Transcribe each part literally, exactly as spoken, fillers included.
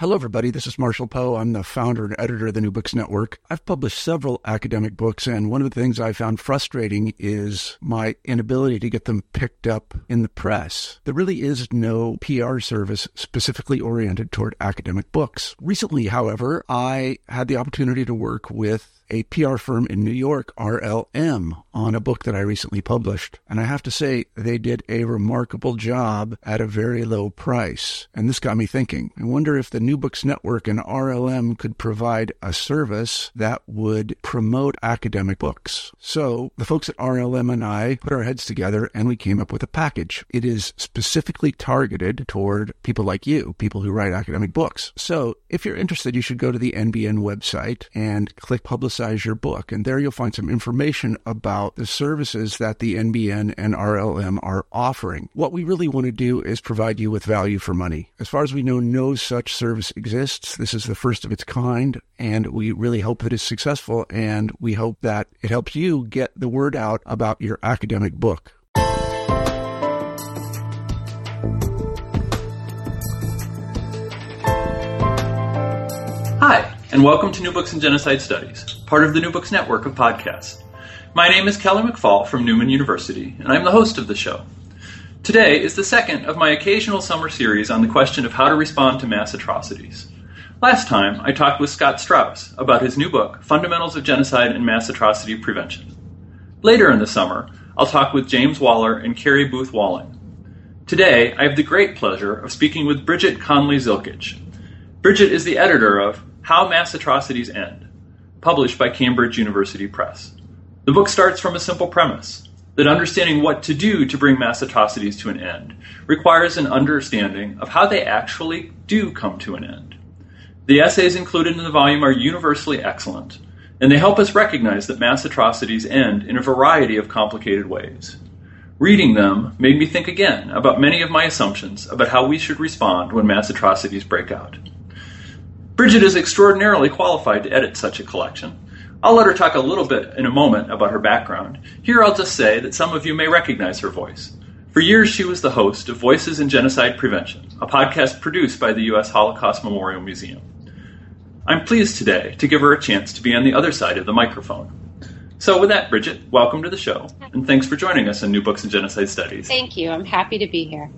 Hello, everybody. This is Marshall Poe. I'm the founder and editor of the New Books Network. I've published several academic books, and one of the things I found frustrating is my inability to get them picked up in the press. There really is no P R service specifically oriented toward academic books. Recently, however, I had the opportunity to work with a P R firm in New York, R L M, on a book that I recently published. And I have to say, they did a remarkable job at a very low price. And this got me thinking. I wonder if the New Books Network and R L M could provide a service that would promote academic books. So the folks at R L M and I put our heads together and we came up with a package. It is specifically targeted toward people like you, people who write academic books. So if you're interested, you should go to the N B N website and click Publicize your book, and there you'll find some information about the services that the N B N and R L M are offering. What we really want to do is provide you with value for money. As far as we know, no such service exists. This is the first of its kind, and we really hope that it's successful, and we hope that it helps you get the word out about your academic book. Hi, and welcome to New Books and Genocide Studies, part of the New Books Network of podcasts. My name is Kelly McFall from Newman University, and I'm the host of the show. Today is the second of my occasional summer series on the question of how to respond to mass atrocities. Last time, I talked with Scott Strauss about his new book, Fundamentals of Genocide and Mass Atrocity Prevention. Later in the summer, I'll talk with James Waller and Carrie Booth Walling. Today, I have the great pleasure of speaking with Bridget Conley-Zilkich. Bridget is the editor of How Mass Atrocities End, published by Cambridge University Press. The book starts from a simple premise, that understanding what to do to bring mass atrocities to an end requires an understanding of how they actually do come to an end. The essays included in the volume are universally excellent, and they help us recognize that mass atrocities end in a variety of complicated ways. Reading them made me think again about many of my assumptions about how we should respond when mass atrocities break out. Bridget is extraordinarily qualified to edit such a collection. I'll let her talk a little bit in a moment about her background. Here I'll just say that some of you may recognize her voice. For years she was the host of Voices in Genocide Prevention, a podcast produced by the U S Holocaust Memorial Museum. I'm pleased today to give her a chance to be on the other side of the microphone. So with that, Bridget, welcome to the show, and thanks for joining us on New Books and Genocide Studies. Thank you. I'm happy to be here.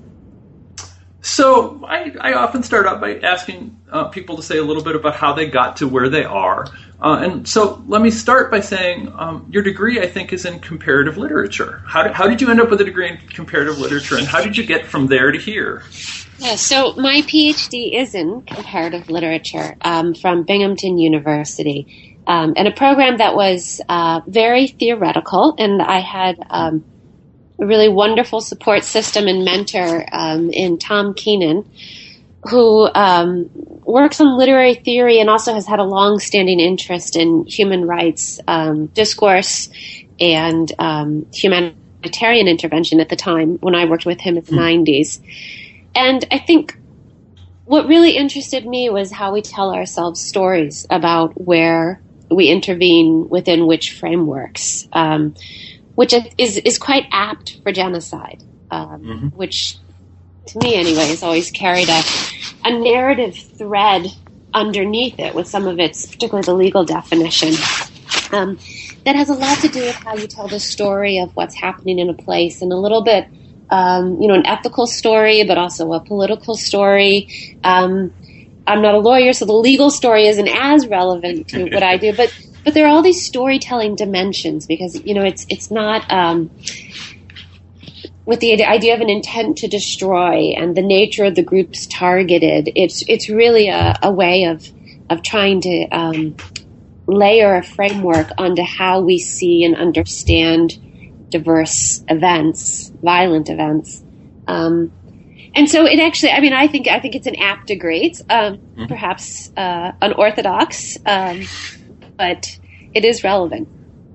So I, I often start out by asking uh, people to say a little bit about how they got to where they are. Uh, and so let me start by saying um, your degree, I think, is in comparative literature. How did, how did you end up with a degree in comparative literature, and how did you get from there to here? Yeah, so my PhD is in comparative literature um, from Binghamton University, um, and a program that was uh, very theoretical, and I had um, a really wonderful support system and mentor um, in Tom Keenan, who um, works on literary theory and also has had a long-standing interest in human rights um, discourse and um, humanitarian intervention at the time when I worked with him in the nineties. And I think what really interested me was how we tell ourselves stories about where we intervene within which frameworks, um, which is, is quite apt for genocide, um, mm-hmm. which to me anyway has always carried a, a narrative thread underneath it with some of its, particularly the legal definition, um, that has a lot to do with how you tell the story of what's happening in a place, and a little bit, um, you know, an ethical story, but also a political story. Um, I'm not a lawyer, so the legal story isn't as relevant to what I do, but but there are all these storytelling dimensions because, you know, it's it's not um, with the idea of an intent to destroy and the nature of the groups targeted. It's it's really a, a way of of trying to um, layer a framework onto how we see and understand diverse events, violent events. Um, and so it actually, I mean, I think I think it's an apt degree, um, mm-hmm. perhaps uh, unorthodox, um, but it is relevant.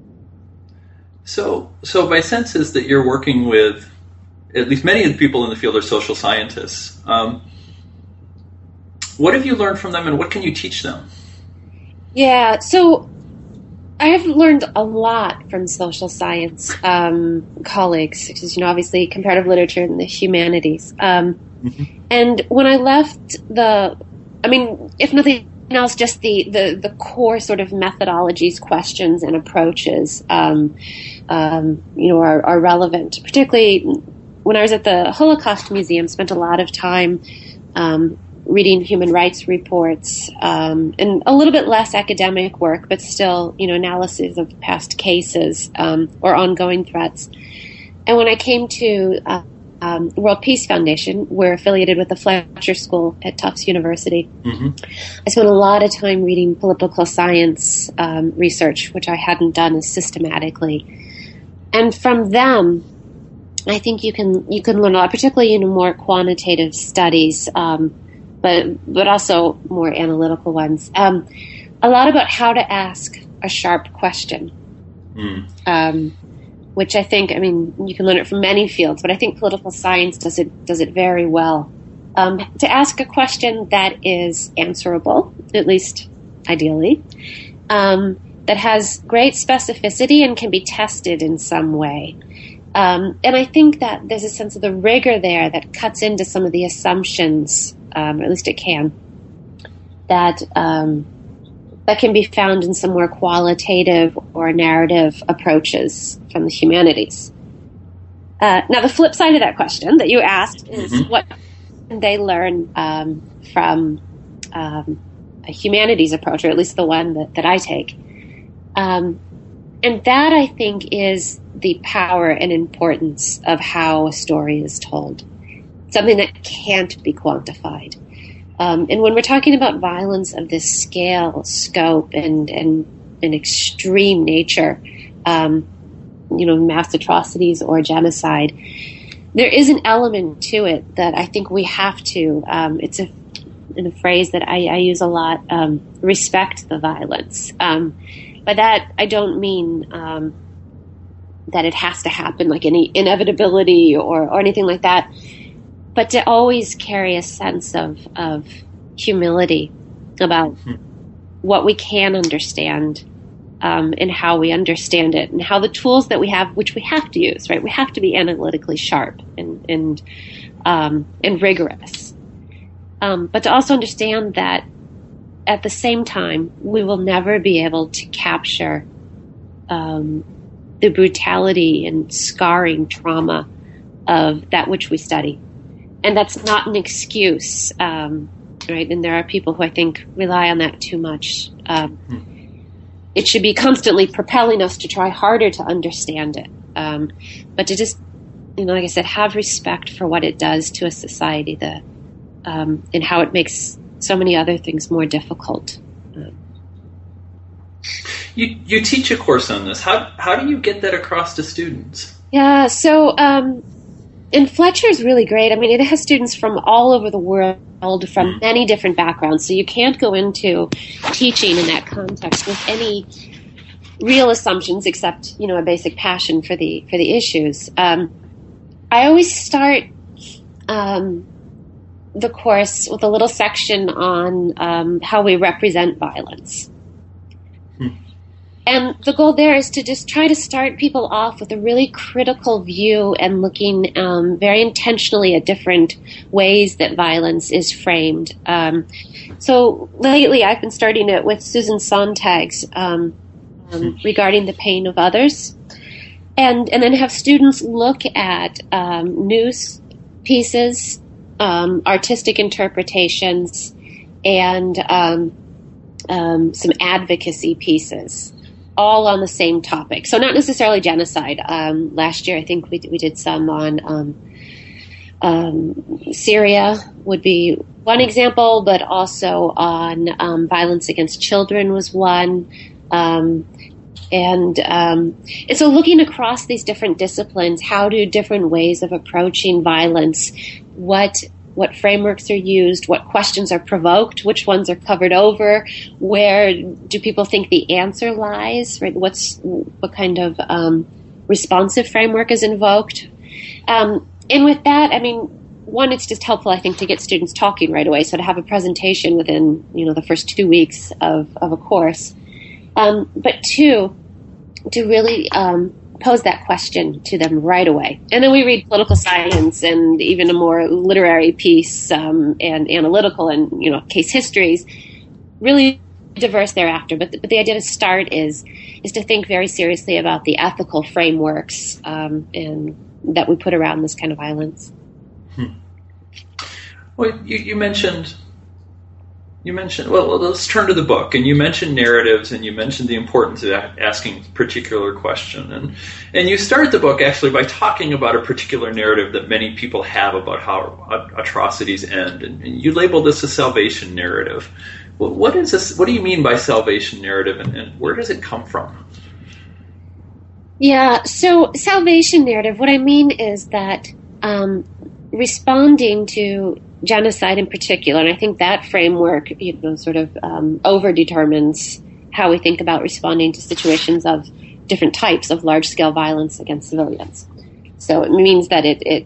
So, so my sense is that you're working with, at least many of the people in the field are social scientists. Um, what have you learned from them, and what can you teach them? Yeah, so I have learned a lot from social science um, colleagues, because, you know, obviously comparative literature and the humanities. Um, mm-hmm. And when I left the I mean, if nothing else, just the, the, the core sort of methodologies, questions, and approaches, um, um, you know, are, are relevant. Particularly when I was at the Holocaust Museum, spent a lot of time um, reading human rights reports um, and a little bit less academic work, but still, you know, analysis of past cases um, or ongoing threats. And when I came to uh, um, World Peace Foundation, we're affiliated with the Fletcher School at Tufts University. Mm-hmm. I spent a lot of time reading political science um, research, which I hadn't done as systematically. And from them, I think you can you can learn a lot, particularly in more quantitative studies, um, but but also more analytical ones. Um, a lot about how to ask a sharp question. Mm. Um, which I think, I mean, you can learn it from many fields, but I think political science does it does it very well. Um, to ask a question that is answerable, at least ideally, um, that has great specificity and can be tested in some way. Um, and I think that there's a sense of the rigor there that cuts into some of the assumptions, um, or at least it can, that um, that can be found in some more qualitative or narrative approaches from the humanities. Uh, now, the flip side of that question that you asked is mm-hmm. what can they learn um, from um, a humanities approach, or at least the one that, that I take. Um, and that, I think, is the power and importance of how a story is told, something that can't be quantified. Um, and when we're talking about violence of this scale, scope, and and, and extreme nature, um, you know, mass atrocities or genocide, there is an element to it that I think we have to, um, it's a, in a phrase that I, I use a lot, um, respect the violence. Um, by that, I don't mean um, that it has to happen, like any inevitability or, or anything like that, but to always carry a sense of, of humility about hmm. what we can understand um, and how we understand it, and how the tools that we have, which we have to use, right? We have to be analytically sharp and and, um, and rigorous. Um, but to also understand that at the same time, we will never be able to capture um, the brutality and scarring trauma of that which we study. And that's not an excuse, um, right? And there are people who I think rely on that too much. Um, hmm. It should be constantly propelling us to try harder to understand it. Um, but to just, you know, like I said, have respect for what it does to a society, the, um, and how it makes so many other things more difficult. Um, you you teach a course on this. How how do you get that across to students? Yeah, so... Um, And Fletcher is really great. I mean, it has students from all over the world, from many different backgrounds. So you can't go into teaching in that context with any real assumptions, except, you know, a basic passion for the for the issues. Um, I always start um, the course with a little section on um, how we represent violence. Hmm. And the goal there is to just try to start people off with a really critical view and looking um, very intentionally at different ways that violence is framed. Um, so lately I've been starting it with Susan Sontag's um, um, regarding the pain of others. And, and then have students look at um, news pieces, um, artistic interpretations, and um, um, some advocacy pieces, all on the same topic. So not necessarily genocide. Um, last year, I think we we did some on um, um, Syria would be one example, but also on um, violence against children was one. Um, and um, and so looking across these different disciplines, how do different ways of approaching violence, what what frameworks are used, what questions are provoked, which ones are covered over, where do people think the answer lies, right? What's what kind of um, responsive framework is invoked? Um, and with that, I mean, one, it's just helpful, I think, to get students talking right away. So to have a presentation within, you know, the first two weeks of, of a course. Um, but two, to really um, pose that question to them right away. And then we read political science and even a more literary piece um, and analytical and, you know, case histories, really diverse thereafter. But the, but the idea to start is is to think very seriously about the ethical frameworks um, and that we put around this kind of violence. Hmm. Well, you, you mentioned... You mentioned, well, let's turn to the book. And you mentioned narratives, and you mentioned the importance of asking a particular question. And and you start the book actually by talking about a particular narrative that many people have about how atrocities end. And, and you label this a salvation narrative. Well, what is this? What do you mean by salvation narrative, and, and where does it come from? Yeah, so salvation narrative, what I mean is that um, responding to genocide in particular, and I think that framework, you know, sort of um, over-determines how we think about responding to situations of different types of large-scale violence against civilians. So it means that it, it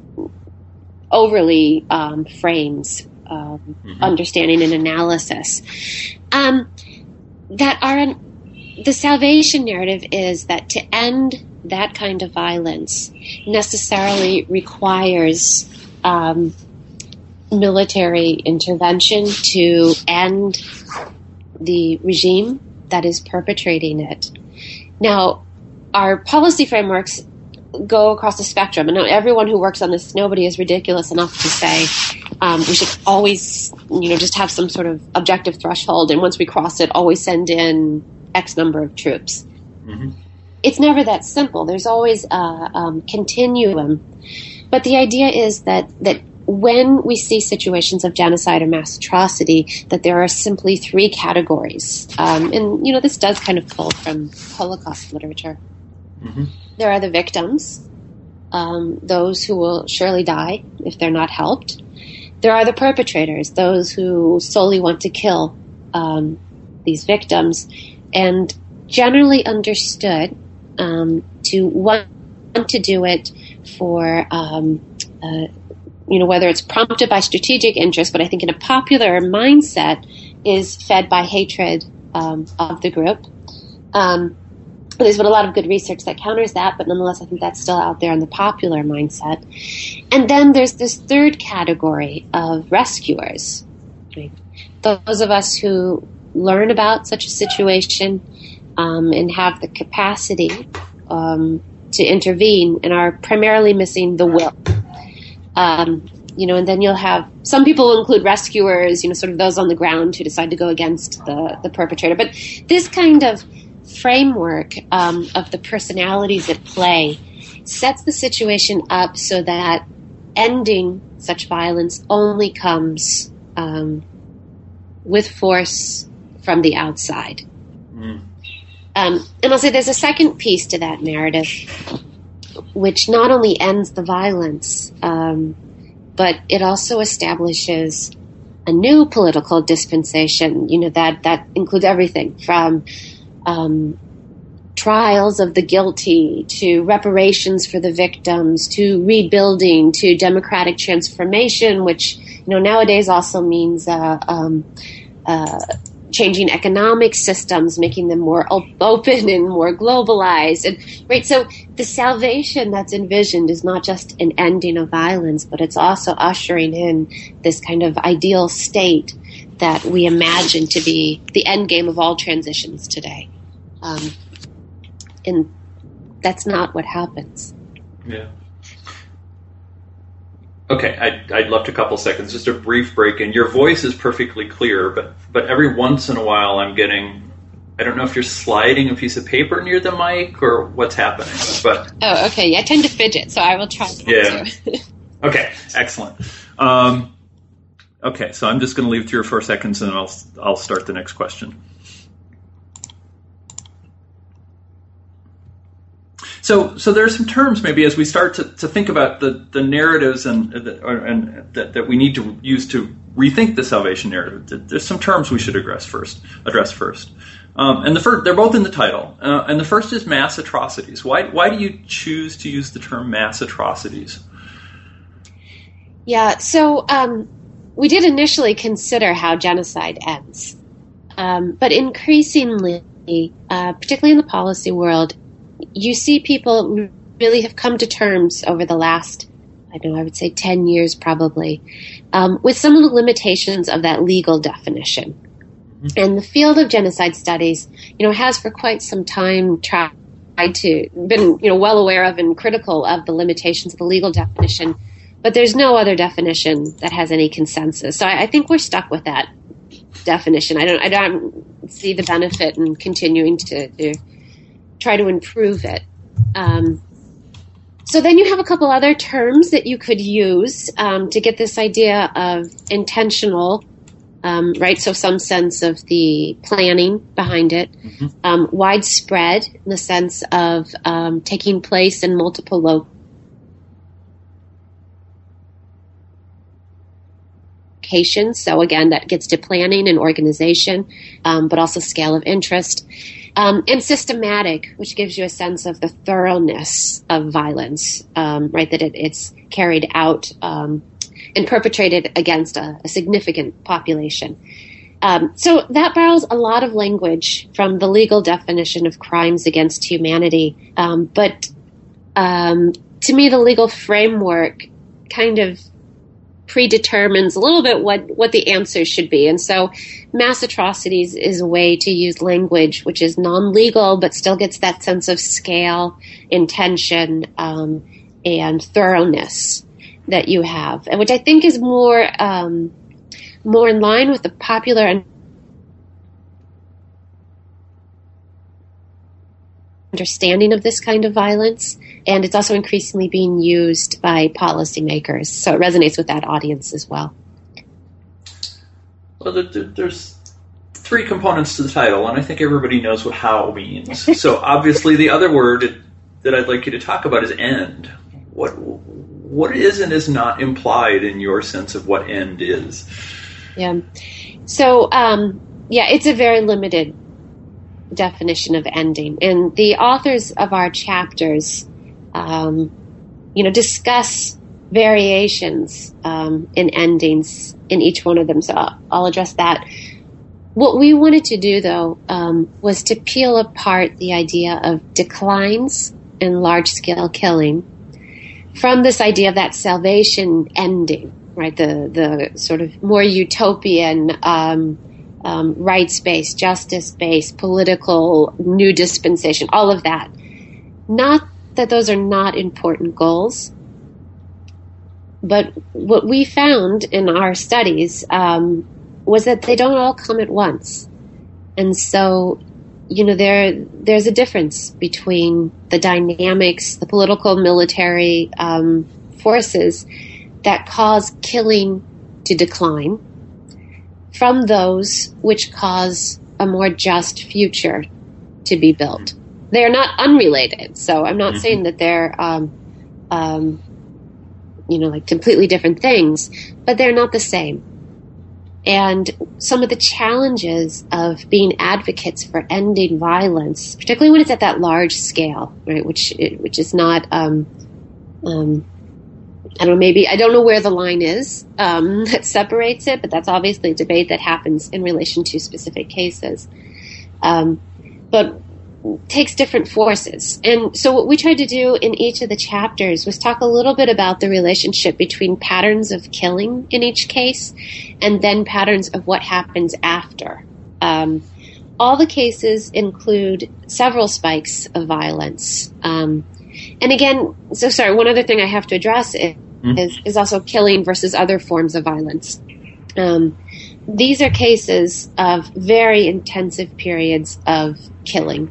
overly um, frames um, mm-hmm. understanding and analysis. Um, that our the salvation narrative is that to end that kind of violence necessarily requires um, military intervention to end the regime that is perpetrating it. Now, our policy frameworks go across the spectrum, and everyone who works on this, nobody is ridiculous enough to say um, we should always, you know, just have some sort of objective threshold, and once we cross it, always send in X number of troops. Mm-hmm. It's never that simple. There's always a um, continuum, but the idea is that that when we see situations of genocide or mass atrocity, that there are simply three categories. Um, and, you know, this does kind of pull from Holocaust literature. Mm-hmm. There are the victims, um, those who will surely die if they're not helped. There are the perpetrators, those who solely want to kill um, these victims. And generally understood um, to want to do it for... Um, uh, you know, whether it's prompted by strategic interest, but I think in a popular mindset is fed by hatred um, of the group. Um, there's been a lot of good research that counters that, but nonetheless, I think that's still out there in the popular mindset. And then there's this third category of rescuers. Right? Those of us who learn about such a situation um, and have the capacity um, to intervene and are primarily missing the will. Um, you know, and then you'll have some people will include rescuers, you know, sort of those on the ground who decide to go against the, the perpetrator. But this kind of framework um, of the personalities at play sets the situation up so that ending such violence only comes um, with force from the outside. Mm. Um, and I'll say there's a second piece to that narrative, which not only ends the violence, um, but it also establishes a new political dispensation. You know, that, that includes everything from um, trials of the guilty to reparations for the victims to rebuilding to democratic transformation, which, you know, nowadays also means uh, um, uh, changing economic systems, making them more op- open and more globalized. And right, so the salvation that's envisioned is not just an ending of violence, but it's also ushering in this kind of ideal state that we imagine to be the end game of all transitions today. Um, and that's not what happens. Yeah. Okay, I'd, I'd love to a couple seconds, just a brief break. And your voice is perfectly clear, but but every once in a while I'm getting, I don't know if you're sliding a piece of paper near the mic or what's happening. But oh, okay. Yeah, I tend to fidget, so I will try not yeah. to. Okay, excellent. Um, okay, so I'm just going to leave three or four seconds, and I'll I'll start the next question. So, so there are some terms maybe as we start to, to think about the, the narratives and the, and that, that we need to use to rethink the salvation narrative. There's some terms we should address first. Address first, um, and the first, they're both in the title. Uh, and the first is mass atrocities. Why why do you choose to use the term mass atrocities? Yeah, so um, we did initially consider how genocide ends, um, but increasingly, uh, particularly in the policy world, you see people really have come to terms over the last, I don't know, I would say ten years probably, um, with some of the limitations of that legal definition. Mm-hmm. And the field of genocide studies, you know, has for quite some time tried to, been, you know, well aware of and critical of the limitations of the legal definition, but there's no other definition that has any consensus. So I, I think we're stuck with that definition. I don't, I don't see the benefit in continuing to, to try to improve it. Um, so then you have a couple other terms that you could use um, to get this idea of intentional, um, right? So some sense of the planning behind it. Mm-hmm. Um, widespread in the sense of um, taking place in multiple locations. So again, that gets to planning and organization, um, but also scale of interest. Um, and systematic, which gives you a sense of the thoroughness of violence, um, right? That it, it's carried out um, and perpetrated against a, a significant population. Um, so that borrows a lot of language from the legal definition of crimes against humanity. Um, but um, to me, the legal framework kind of predetermines a little bit what, what the answer should be. And so mass atrocities is a way to use language which is non-legal but still gets that sense of scale, intention, um, and thoroughness that you have, and which I think is more um, more in line with the popular understanding of this kind of violence. And it's also increasingly being used by policymakers. So it resonates with that audience as well. Well, there's three components to the title, and I think everybody knows what how means. So obviously the other word that I'd like you to talk about is end. What what is and is not implied in your sense of what end is? Yeah. So, um, yeah, it's a very limited definition of ending. And the authors of our chapters Um, you know, discuss variations um, in endings in each one of them. So I'll, I'll address that. What we wanted to do, though, um, was to peel apart the idea of declines in large-scale killing from this idea of that salvation ending, right? The the sort of more utopian, um, um, rights-based, justice-based, political, new dispensation, all of that. Not that those are not important goals. But what we found in our studies um, was that they don't all come at once. And so, you know, there there's a difference between the dynamics, the political, military um, forces that cause killing to decline from those which cause a more just future to be built. They are not unrelated. So I'm not mm-hmm. saying that they're, um, um, you know, like completely different things, but they're not the same. And some of the challenges of being advocates for ending violence, particularly when it's at that large scale, right, which which is not, um, um, I don't know, maybe, I don't know where the line is um, that separates it, but that's obviously a debate that happens in relation to specific cases. Um, but takes different forces. And so what we tried to do in each of the chapters was talk a little bit about the relationship between patterns of killing in each case and then patterns of what happens after. Um, all the cases include several spikes of violence. Um, and again, so sorry, one other thing I have to address is, mm-hmm. is, is also killing versus other forms of violence. Um, these are cases of very intensive periods of killing.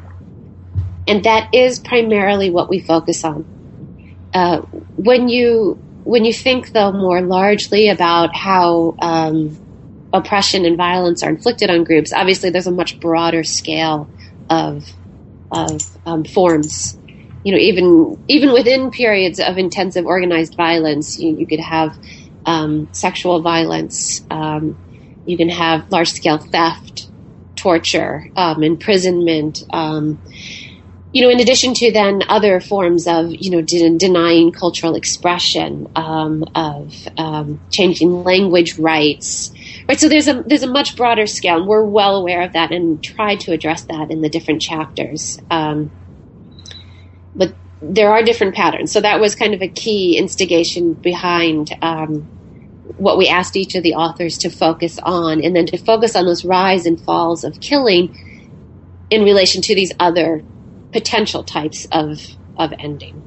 And that is primarily what we focus on. Uh, when you when you think, though, more largely about how um, oppression and violence are inflicted on groups, obviously there's a much broader scale of of um, forms. You know, even even within periods of intensive organized violence, you, you could have um, sexual violence. Um, you can have large scale theft, torture, um, imprisonment. Um, You know, in addition to then other forms of, you know, de- denying cultural expression, um, of um, changing language rights, right? So there's a there's a much broader scale, and we're well aware of that, and try to address that in the different chapters. Um, but there are different patterns. So that was kind of a key instigation behind um, what we asked each of the authors to focus on, and then to focus on those rise and falls of killing in relation to these other potential types of, of ending.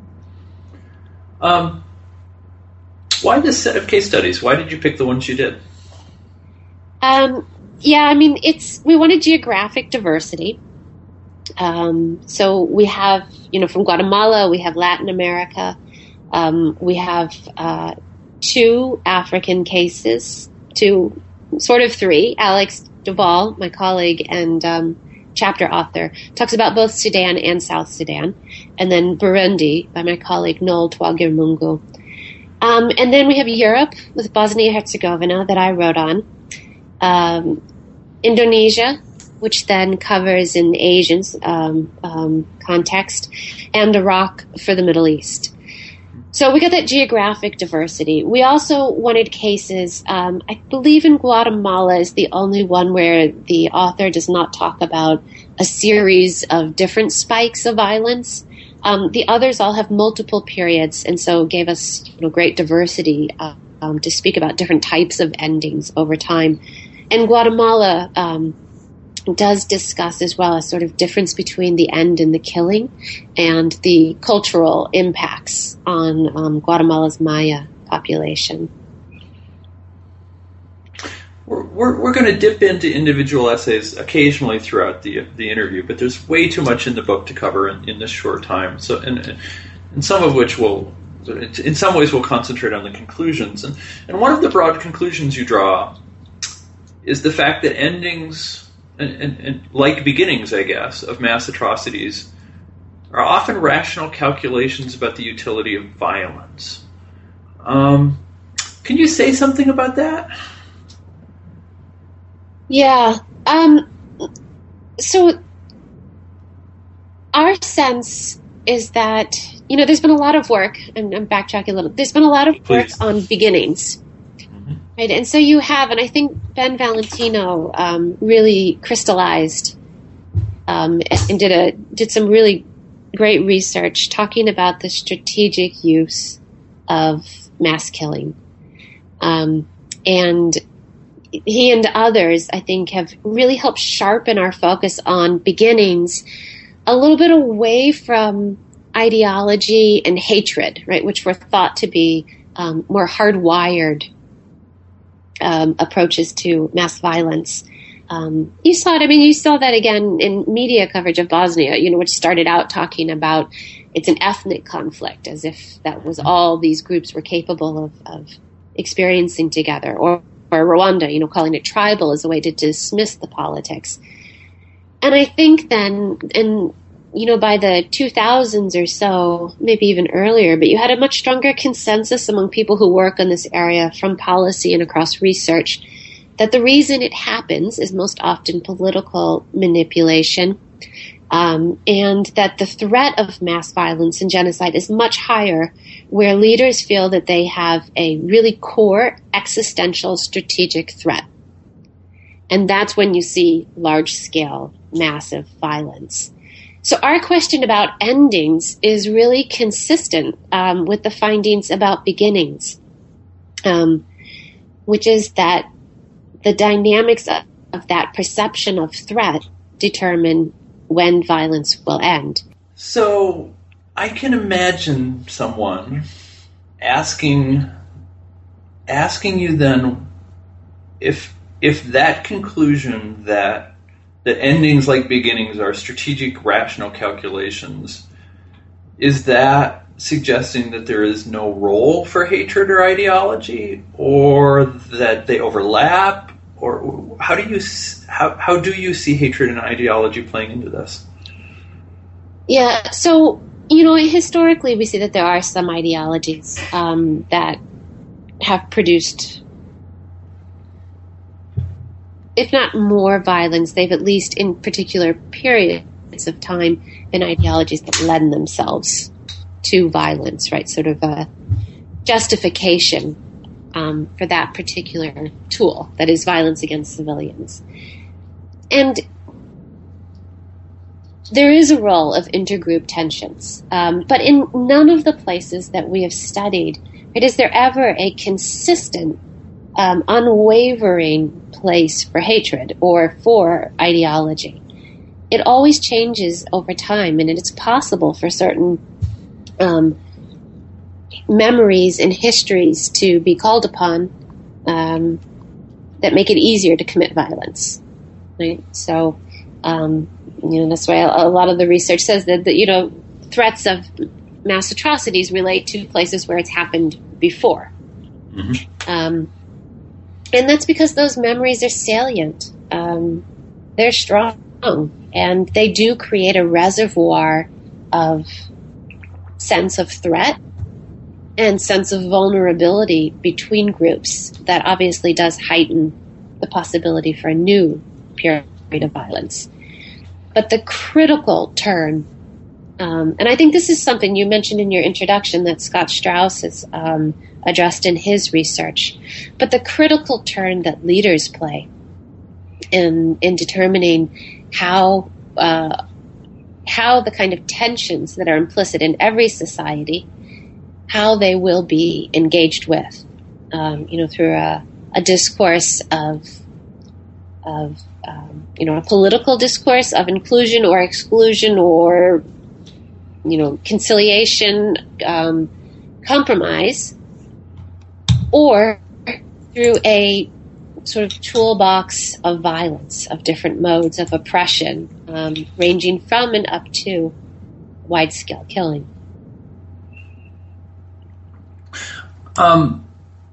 Um, why this set of case studies? Why did you pick the ones you did? Um, yeah, I mean, it's we wanted geographic diversity. Um, so we have, you know, from Guatemala, we have Latin America, um, we have uh, two African cases, two, sort of three. Alex Duvall, my colleague and um, chapter author, talks about both Sudan and South Sudan, and then Burundi by my colleague Noel Twagirmungu. Um, and then we have Europe with Bosnia-Herzegovina that I wrote on, um, Indonesia, which then covers in Asian um, um, context, and Iraq for the Middle East. So we got that geographic diversity. We also wanted cases, um, I believe in Guatemala is the only one where the author does not talk about a series of different spikes of violence. Um, the others all have multiple periods, and so gave us, you know, great diversity uh, um, to speak about different types of endings over time. And Guatemala um, does discuss as well a sort of difference between the end and the killing and the cultural impacts on um, Guatemala's Maya population. We're, we're, we're going to dip into individual essays occasionally throughout the the interview, but there's way too much in the book to cover in, in this short time. So, and, and some of which will, in some ways, we'll concentrate on the conclusions. And, and one of the broad conclusions you draw is the fact that endings, And, and, and like beginnings, I guess, of mass atrocities, are often rational calculations about the utility of violence. Um, can you say something about that? Yeah. Um, so our sense is that, you know, there's been a lot of work, and I'm backtracking a little, there's been a lot of work Please. on beginnings. Right, and so you have, and I think Ben Valentino um, really crystallized um, and did a did some really great research talking about the strategic use of mass killing, um, and he and others, I think, have really helped sharpen our focus on beginnings a little bit away from ideology and hatred, right, which were thought to be um, more hardwired Um, approaches to mass violence. Um, you saw it, I mean, you saw that again in media coverage of Bosnia, you know, which started out talking about it's an ethnic conflict, as if that was all these groups were capable of, of experiencing together. Or, or Rwanda, you know, calling it tribal as a way to dismiss the politics. And I think then, and you know, by the two thousands or so, maybe even earlier, but you had a much stronger consensus among people who work in this area from policy and across research that the reason it happens is most often political manipulation, um, and that the threat of mass violence and genocide is much higher where leaders feel that they have a really core existential strategic threat. And that's when you see large-scale, massive violence. So our question about endings is really consistent um, with the findings about beginnings, um, which is that the dynamics of, of that perception of threat determine when violence will end. So I can imagine someone asking asking you then if if that conclusion that that endings like beginnings are strategic, rational calculations, is that suggesting that there is no role for hatred or ideology, or that they overlap, or how do you how how do you see hatred and ideology playing into this? Yeah, so you know, historically we see that there are some ideologies um, that have produced, if not more violence, they've at least in particular periods of time been ideologies that lend themselves to violence, right? Sort of a justification um, for that particular tool that is violence against civilians. And there is a role of intergroup tensions. Um, but in none of the places that we have studied, right, is there ever a consistent, um, unwavering place for hatred or for ideology. It always changes over time, and it's possible for certain um, memories and histories to be called upon um, that make it easier to commit violence. Right? So, um, you know, that's why a lot of the research says that, that, you know, threats of mass atrocities relate to places where it's happened before. Mm-hmm. Um, and that's because those memories are salient. Um, they're strong. And they do create a reservoir of sense of threat and sense of vulnerability between groups that obviously does heighten the possibility for a new period of violence. But the critical turn, um, and I think this is something you mentioned in your introduction that Scott Strauss has um, addressed in his research, but the critical turn that leaders play in in determining how uh, how the kind of tensions that are implicit in every society, how they will be engaged with, um, you know, through a, a discourse of of um, you know, a political discourse of inclusion or exclusion or, you know, conciliation, um, compromise, or through a sort of toolbox of violence, of different modes of oppression, um, ranging from and up to wide-scale killing. Um,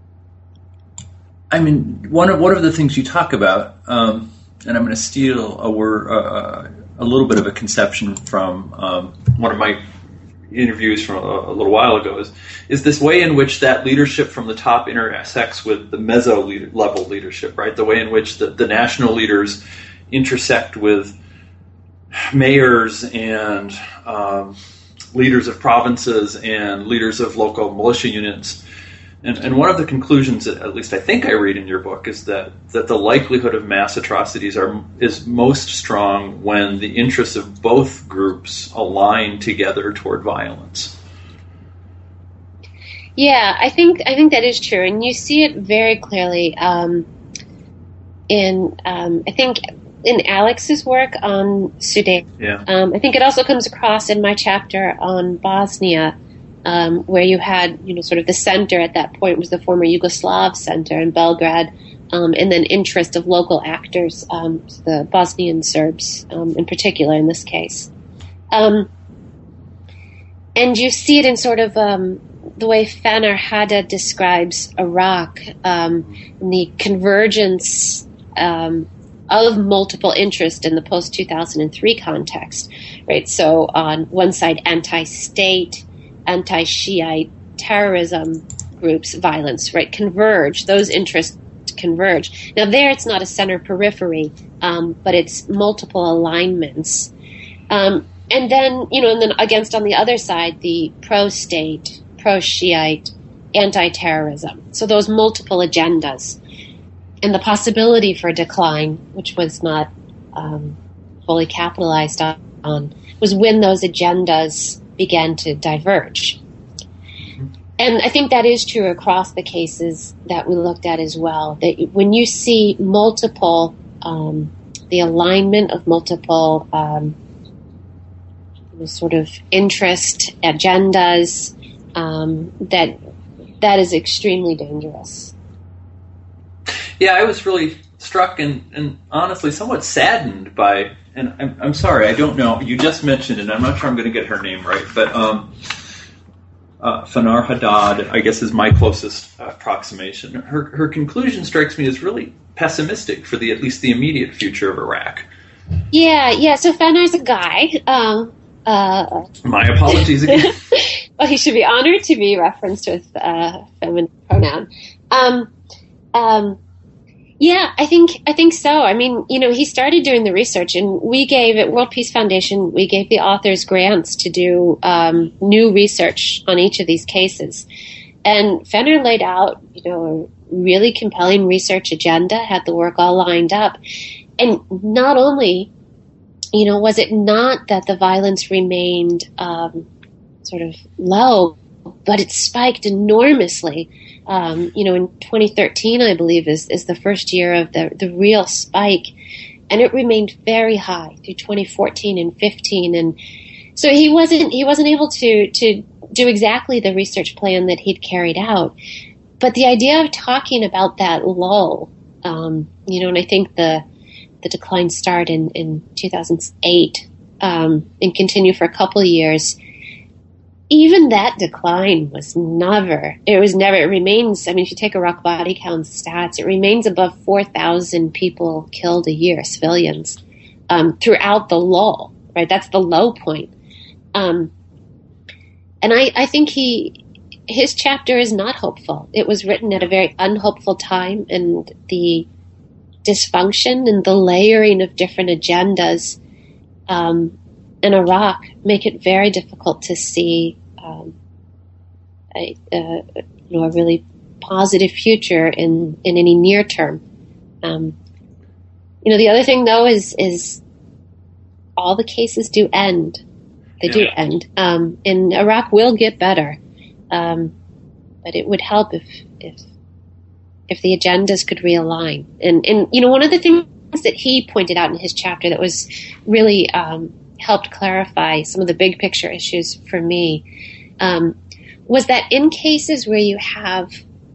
I mean, one of one of the things you talk about, um, and I'm going to steal a word, uh, a little bit of a conception from um, one of my interviews from a, a little while ago, is, is this way in which that leadership from the top intersects with the meso-level leadership, right? The way in which the, the national leaders intersect with mayors and um, leaders of provinces and leaders of local militia units. And, and one of the conclusions, that at least I think I read in your book, is that, that the likelihood of mass atrocities are is most strong when the interests of both groups align together toward violence. Yeah, I think I think that is true, and you see it very clearly um, in um, I think in Alex's work on Sudan. Yeah. Um, I think it also comes across in my chapter on Bosnia. Um, where you had, you know, sort of the center at that point was the former Yugoslav center in Belgrade, um, and then interest of local actors, um, the Bosnian Serbs um, in particular in this case. Um, and you see it in sort of um, the way Fanar Hada describes Iraq, um, the convergence um, of multiple interest in the post two thousand three context, right? So on one side, anti-state, anti-Shiite terrorism groups, violence, right, converge. Those interests converge. Now there it's not a center periphery, um, but it's multiple alignments. Um, and then, you know, and then against on the other side, the pro-state, pro-Shiite, anti-terrorism. So those multiple agendas and the possibility for decline, which was not um, fully capitalized on, was when those agendas began to diverge. And I think that is true across the cases that we looked at as well, that when you see multiple, um, the alignment of multiple um, sort of interest agendas, um, that that is extremely dangerous. Yeah, I was really struck and, and honestly somewhat saddened by, and I'm, I'm sorry, I don't know, you just mentioned it, I'm not sure I'm going to get her name right, but um, uh, Fanar Haddad, I guess, is my closest uh, approximation. Her her conclusion strikes me as really pessimistic for the at least the immediate future of Iraq. Yeah, yeah, so Fanar's a guy. Um, uh, my apologies again. Well, he should be honored to be referenced with uh, feminine pronoun. Um, um, Yeah, I think I think so. I mean, you know, he started doing the research, and we gave at World Peace Foundation, we gave the authors grants to do um, new research on each of these cases. And Fanar laid out, you know, a really compelling research agenda, had the work all lined up. And not only you know, was it not that the violence remained um, sort of low, but it spiked enormously? Um, you know, in twenty thirteen, I believe, is, is the first year of the, the real spike. And it remained very high through twenty fourteen and fifteen. And so he wasn't, he wasn't able to, to do exactly the research plan that he'd carried out. But the idea of talking about that lull, um, you know, and I think the, the decline started in, in two thousand eight, um, and continue for a couple of years. Even that decline was never, it was never, it remains, I mean, if you take Iraq body count stats, it remains above four thousand people killed a year, civilians, um, throughout the lull, right? That's the low point. Um, and I, I think he, his chapter is not hopeful. It was written at a very unhopeful time, and the dysfunction and the layering of different agendas, um, in Iraq make it very difficult to see um, a, a, you know, a really positive future in, in any near term. Um, you know, the other thing though is is all the cases do end. They yeah. do end, um, and Iraq will get better. Um, but it would help if if if the agendas could realign. And and you know, one of the things that he pointed out in his chapter that was really um, helped clarify some of the big picture issues for me um, was that in cases where you have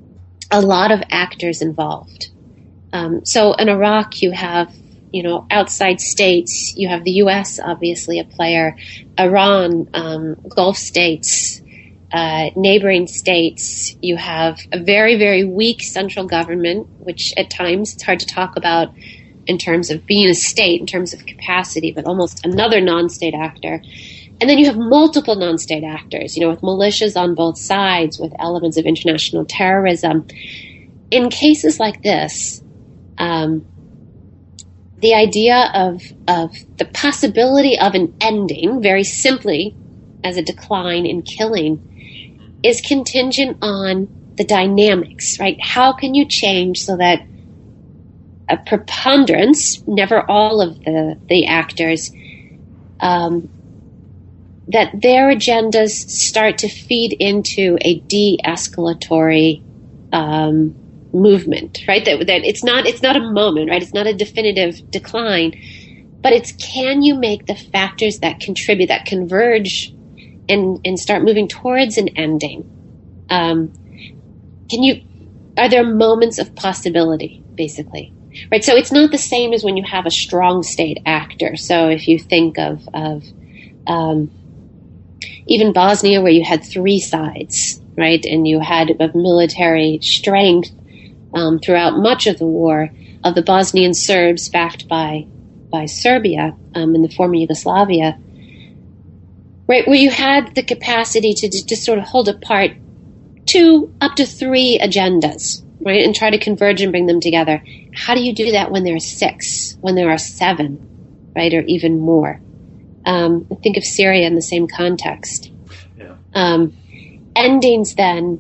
a lot of actors involved, um, so in Iraq you have, you know, outside states, you have the U S obviously a player, Iran, um, Gulf states, uh, neighboring states, you have a very, very weak central government, which at times it's hard to talk about in terms of being a state, in terms of capacity, but almost another non-state actor. And then you have multiple non-state actors, you know, with militias on both sides, with elements of international terrorism. In cases like this, um, the idea of of the possibility of an ending, very simply as a decline in killing, is contingent on the dynamics, right? How can you change so that a preponderance, never all of the, the actors, um, that their agendas start to feed into a de-escalatory um, movement, right? That, that it's not it's not a moment, right? It's not a definitive decline, but it's, can you make the factors that contribute, that converge, and and start moving towards an ending? Um, can you? Are there moments of possibility, basically? Right, so it's not the same as when you have a strong state actor. So if you think of, of um, even Bosnia, where you had three sides, right, and you had a military strength um, throughout much of the war of the Bosnian Serbs backed by by Serbia um, in the former Yugoslavia, right, where you had the capacity to just sort of hold apart two up to three agendas, right, and try to converge and bring them together. How do you do that when there are six, when there are seven, right, or even more? Um, think of Syria in the same context. Yeah. Um, endings, then,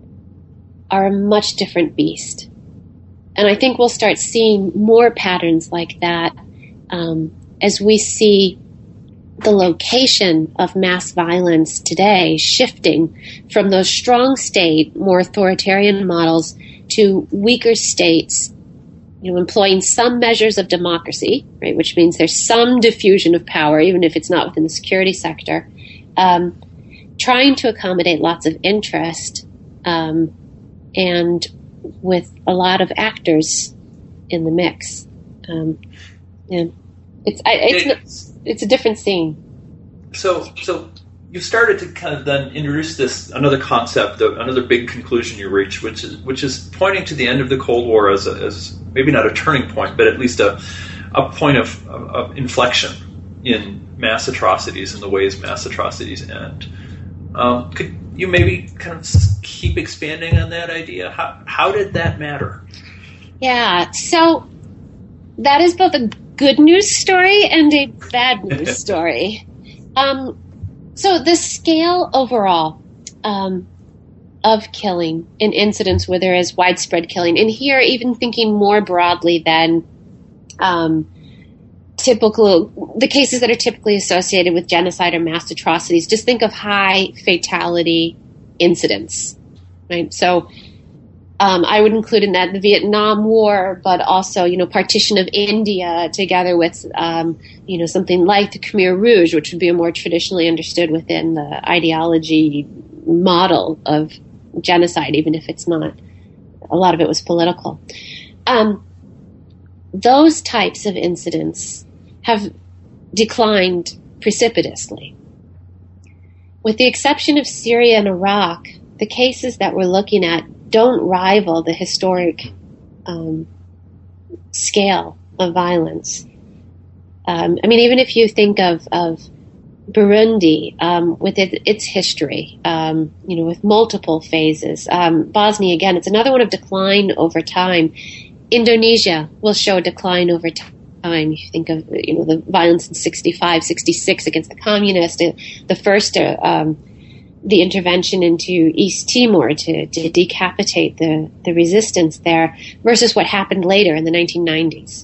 are a much different beast. And I think we'll start seeing more patterns like that um, as we see the location of mass violence today shifting from those strong state, more authoritarian models to weaker states, you know, employing some measures of democracy, right, which means there's some diffusion of power, even if it's not within the security sector, um, trying to accommodate lots of interest, um, and with a lot of actors in the mix. Um, yeah, it's I, it's it's a different scene. So so. You started to kind of then introduce this another concept, another big conclusion you reach, which is which is pointing to the end of the Cold War as a, as maybe not a turning point, but at least a a point of, of, of inflection in mass atrocities and the ways mass atrocities end. Um, could you maybe kind of keep expanding on that idea? How how did that matter? Yeah, so that is both a good news story and a bad news story. Um, So the scale overall um, of killing in incidents where there is widespread killing, and here even thinking more broadly than um, typical, the cases that are typically associated with genocide or mass atrocities. Just think of high fatality incidents, right? So um, I would include in that the Vietnam War, but also, you know, partition of India together with, um, you know, something like the Khmer Rouge, which would be a more traditionally understood within the ideology model of genocide, even if it's not. A lot of it was political. Um, those types of incidents have declined precipitously. With the exception of Syria and Iraq, the cases that we're looking at don't rival the historic um, scale of violence. Um, I mean, even if you think of, of Burundi um, with it, its history, um, you know, with multiple phases. Um, Bosnia, again, it's another one of decline over time. Indonesia will show a decline over time. If you think of, you know, the violence in sixty-five, sixty-six against the communists, the first, uh, um, the intervention into East Timor to, to decapitate the, the resistance there versus what happened later in the nineteen nineties.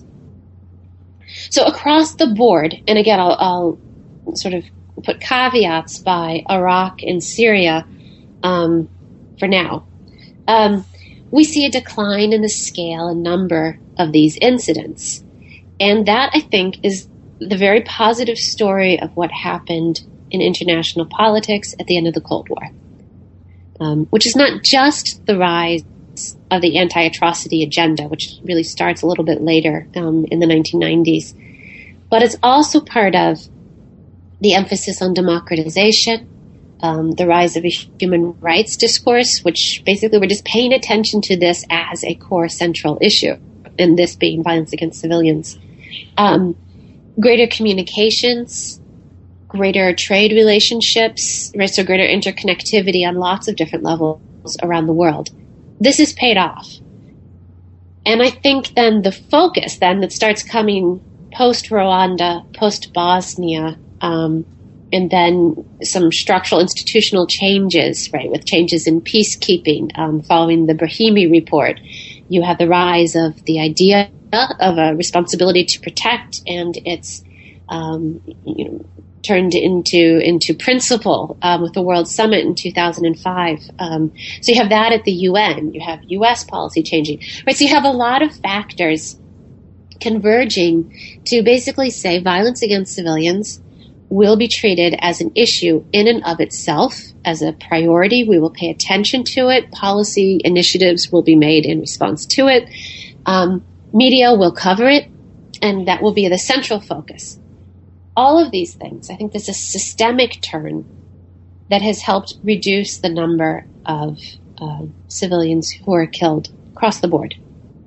So across the board, and again, I'll, I'll sort of put caveats by Iraq and Syria um, for now. Um, we see a decline in the scale and number of these incidents. And that, I think, is the very positive story of what happened in international politics at the end of the Cold War, um, which is not just the rise of the anti-atrocity agenda, which really starts a little bit later um, in the nineteen nineties, but it's also part of the emphasis on democratization, um, the rise of a human rights discourse, which basically we're just paying attention to this as a core central issue, and this being violence against civilians. Um, greater communications, greater trade relationships, right, so greater interconnectivity on lots of different levels around the world. This is paid off. And I think then the focus then that starts coming post-Rwanda, post-Bosnia, um, and then some structural institutional changes, right, with changes in peacekeeping um, following the Brahimi report. You have the rise of the idea of a responsibility to protect, and it's um, you know, turned into into principle um, with the World Summit in two thousand five. Um, so you have that at the U N. You have U S policy changing, right? So you have a lot of factors converging to basically say violence against civilians will be treated as an issue in and of itself, as a priority. We will pay attention to it. Policy initiatives will be made in response to it. Um, media will cover it, and that will be the central focus. All of these things, I think there's a systemic turn that has helped reduce the number of uh, civilians who are killed across the board.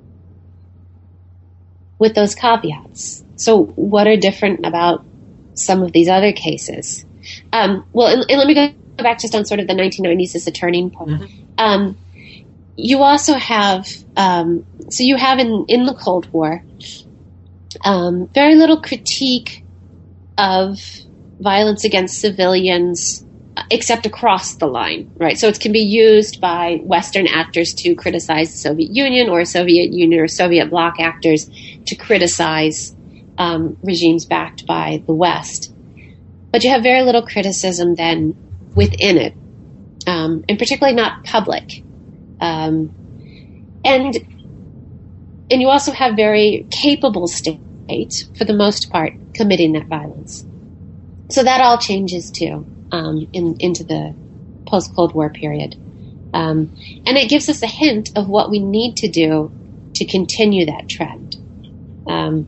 With those caveats. So what are different about some of these other cases? Um, well, and, and let me go back just on sort of the nineteen nineties as a turning point. Mm-hmm. Um, you also have, um, so you have in, in the Cold War, um, very little critique of violence against civilians, except across the line, right? So it can be used by Western actors to criticize the Soviet Union, or Soviet Union or Soviet bloc actors to criticize um, regimes backed by the West. But you have very little criticism then within it, um, and particularly not public. Um, and and you also have very capable states, for the most part, committing that violence. So that all changes too um, in, into the post-Cold War period. Um, and it gives us a hint of what we need to do to continue that trend. Um,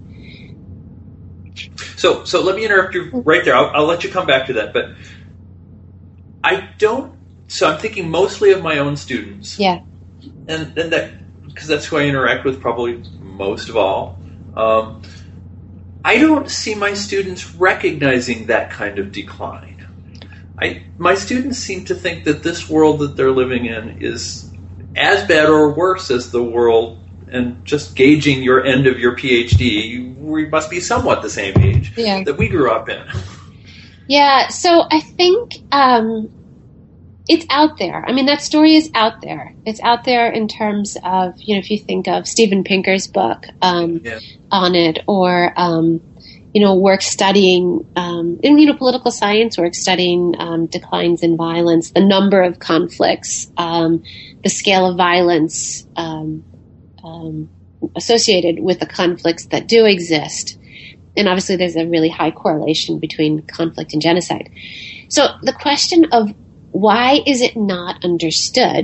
so so let me interrupt you right there. I'll, I'll let you come back to that. But I don't, so I'm thinking mostly of my own students. Yeah. And, and that, because that's who I interact with probably most of all. Um, I don't see my students recognizing that kind of decline. I, my students seem to think that this world that they're living in is as bad or worse as the world, and just gauging your end of your PhD, we must be somewhat the same age yeah. that we grew up in. Yeah, so I think um, it's out there. I mean, that story is out there. It's out there in terms of, you know, if you think of Steven Pinker's book um, yeah. on it, or, um, you know, work studying, um, in, you know, political science work studying um, declines in violence, the number of conflicts, um, the scale of violence um, um, associated with the conflicts that do exist. And obviously there's a really high correlation between conflict and genocide. So the question of why is it not understood,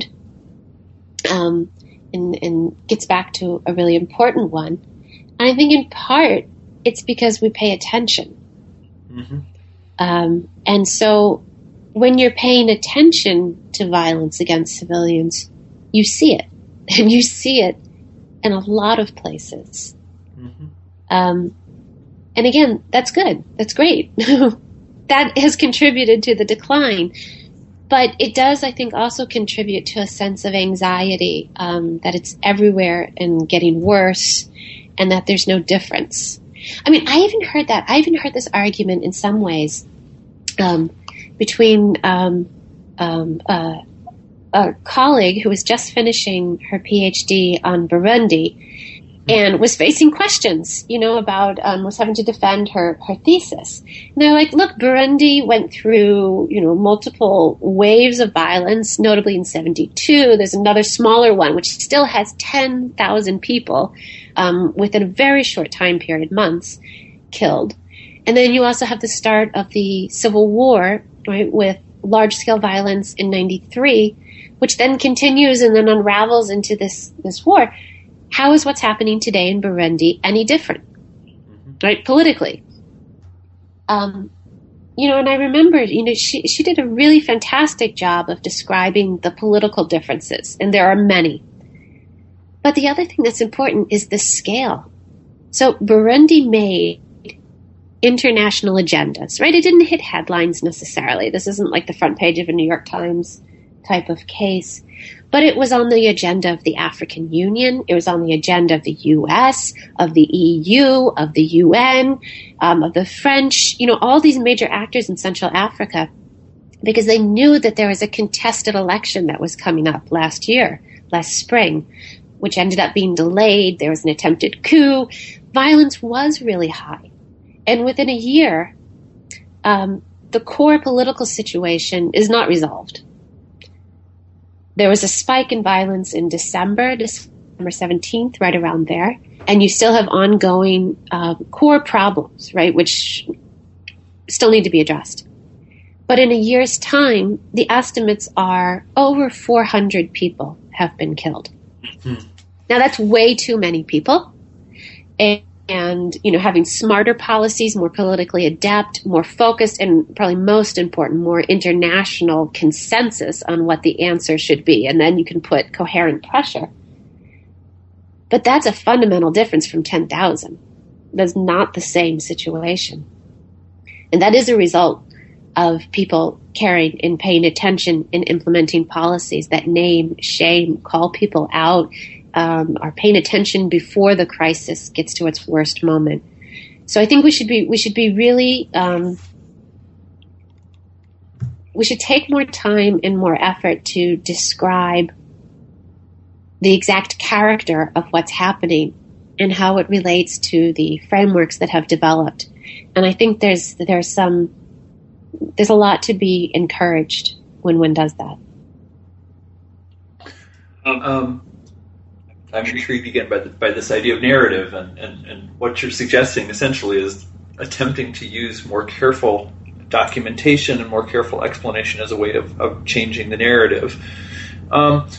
um, and, and gets back to a really important one. I think in part it's because we pay attention. Mm-hmm. Um, and so when you're paying attention to violence against civilians, you see it. And you see it in a lot of places. Mm-hmm. Um, and again, that's good. That's great. That has contributed to the decline. But it does, I think, also contribute to a sense of anxiety, um, that it's everywhere and getting worse, and that there's no difference. I mean, I even heard that. I even heard this argument in some ways um, between um, um, uh, a colleague who was just finishing her PhD on Burundi and was facing questions, you know, about, um, was having to defend her, her thesis. And they're like, look, Burundi went through, you know, multiple waves of violence, notably in seventy-two. There's another smaller one, which still has ten thousand people, um, within a very short time period, months, killed. And then you also have the start of the Civil War, right, with large-scale violence in ninety-three, which then continues and then unravels into this, this war. How is what's happening today in Burundi any different, right, politically? Um, you know, and I remembered, you know, she, she did a really fantastic job of describing the political differences, and there are many. But the other thing that's important is the scale. So Burundi made international agendas, right? It didn't hit headlines necessarily. This isn't like the front page of a New York Times type of case. But it was on the agenda of the African Union. It was on the agenda of the U S, of the E U, of the U N, um, of the French, you know, all these major actors in Central Africa, because they knew that there was a contested election that was coming up last year, last spring, which ended up being delayed. There was an attempted coup. Violence was really high. And within a year, um, the core political situation is not resolved. There was a spike in violence in December, December seventeenth, right around there. And you still have ongoing uh, core problems, right, which still need to be addressed. But in a year's time, the estimates are over four hundred people have been killed. Mm-hmm. Now, that's way too many people. And, and, you know, having smarter policies, more politically adept, more focused, and probably most important, more international consensus on what the answer should be. And then you can put coherent pressure. But that's a fundamental difference from ten thousand. That's not the same situation. And that is a result of people caring and paying attention and implementing policies that name, shame, call people out, Um, are paying attention before the crisis gets to its worst moment. So I think we should be we should be really um, we should take more time and more effort to describe the exact character of what's happening and how it relates to the frameworks that have developed. And I think there's there's some there's a lot to be encouraged when one does that. Um. I'm intrigued again by, the, by this idea of narrative, and, and, and what you're suggesting essentially is attempting to use more careful documentation and more careful explanation as a way of, of changing the narrative. Um,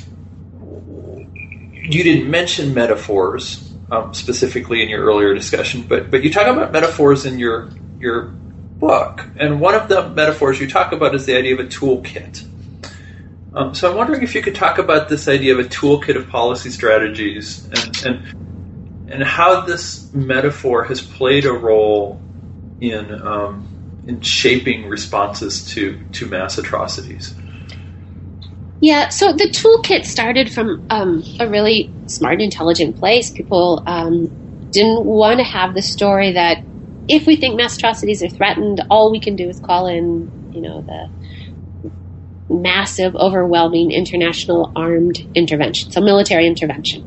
you didn't mention metaphors um, specifically in your earlier discussion, but but you talk about metaphors in your your book, and one of the metaphors you talk about is the idea of a toolkit. Um, so I'm wondering if you could talk about this idea of a toolkit of policy strategies, and, and and how this metaphor has played a role in um, in shaping responses to, to mass atrocities. Yeah, so the toolkit started from um, a really smart, intelligent place. People um, didn't want to have the story that if we think mass atrocities are threatened, all we can do is call in, you know, the massive, overwhelming international armed intervention, so military intervention.